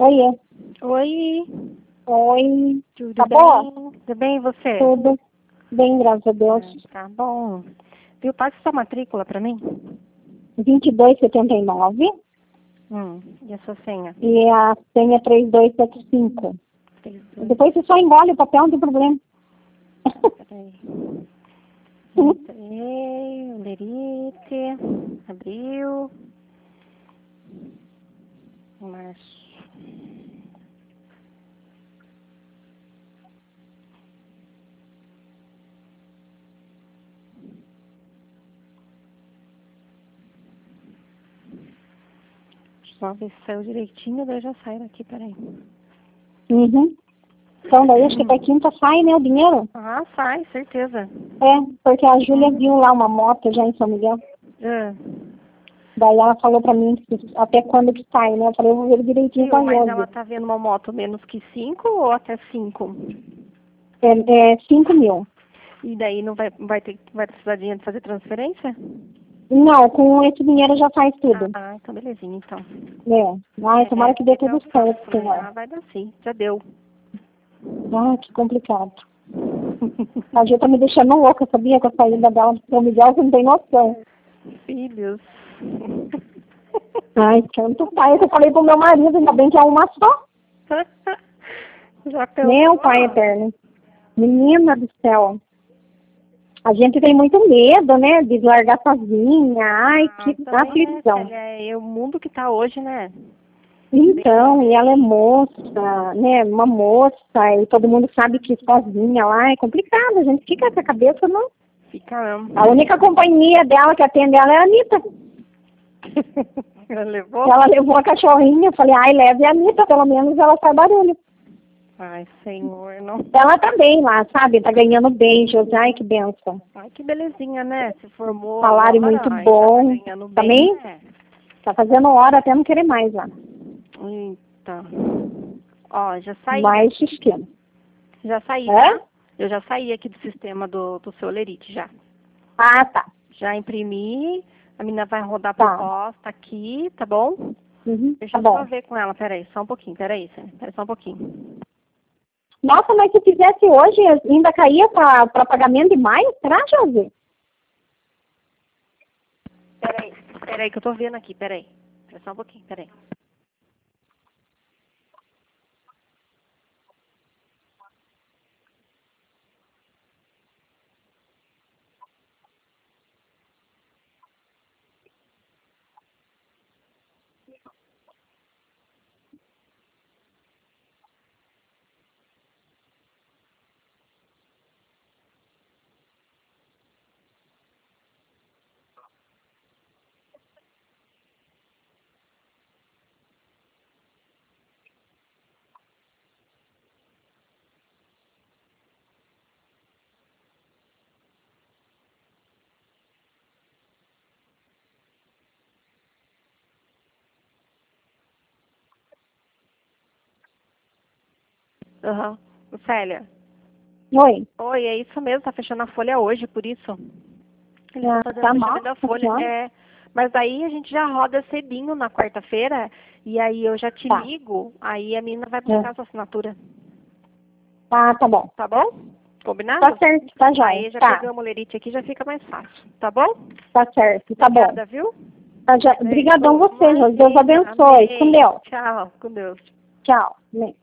Oiê. Oi, Oi. tudo Tá bem? boa? Tudo bem e você? Tudo bem, graças a Deus. Tá bom. Viu, passa sua matrícula pra mim? 2279 E a sua senha? e a senha 3275. Depois você só engole o papel, não tem problema. Peraí. Entrei, Lerite, abril, março. Só ver se saiu direitinho, daí eu já saio daqui, peraí. Uhum. Então daí acho que até quinta sai, né, o dinheiro? Ah, sai, certeza. É, porque a Júlia viu lá uma moto já em São Miguel. Ah, Daí ela falou pra mim que até quando que sai, né? Eu falei, eu vou ver direitinho com a viu, mas Josi. ela tá vendo uma moto menos que 5 ou até 5? É 5 mil. E daí não vai precisar de dinheiro pra fazer transferência? Não, com esse dinheiro já faz tudo. Ah, então belezinha, então. Ai, tomara que dê tudo certo, Ah, senhor. vai dar sim, já deu. Ai, que complicado. A Ju tá me deixando louca, sabia? Com a saída dela do São Miguel, você não tem noção. Filhos. Ai, tanto pai. Eu falei pro meu marido, ainda bem que é uma só. Já pensou? Meu pai eterno. Menina do céu. A gente tem muito medo, né? De largar sozinha. Ai, que também aflição. é o mundo que tá hoje, né? Então, e ela é moça, né? Uma moça, e todo mundo sabe que sozinha lá é complicado. A gente fica com a cabeça, não. Fica mesmo. A única companhia dela que atende ela é a Anitta. Ela levou? Ela levou a cachorrinha, eu falei, ai, leve a Anitta, pelo menos ela faz barulho. Ai, senhor, não. Ela tá bem lá, sabe? Tá ganhando bem, José, ai, que benção. Ai, que belezinha, né? Se formou Salário agora, muito ai, bom. já tá ganhando bem, Também né? tá fazendo hora até não querer mais lá. Eita. Ó, já saí. Mais esquema. Já saí, É? tá? Eu já saí aqui do sistema do seu Lerite, já. Ah, tá. Já imprimi, a menina vai rodar a Tá. proposta aqui, tá bom? Uhum, Deixa tá eu só bom. ver com ela, peraí, só um pouquinho, peraí só um pouquinho. Nossa, mas se fizesse hoje, ainda caía pra pagamento de maio? Será, José? Peraí que eu tô vendo aqui, peraí. Só um pouquinho, peraí. Aham. Célia. Oi. Oi, é isso mesmo, tá fechando a folha hoje, por isso. Eles estão fazendo Tá o mal, fechamento da folha. senhora? É, mas aí a gente já roda cedinho na quarta-feira e aí eu já te Tá. ligo, aí a menina vai buscar a sua assinatura. Ah, tá bom. Tá bom? Combinado? Tá certo, tá Aí jóia. já Tá. pegamos o lerite aqui, já fica mais fácil. Tá bom? Tá certo, tá bom. Obrigada, viu? Obrigadão você, Deus abençoe. Com Deus. Tchau, com Deus. Tchau. Amém.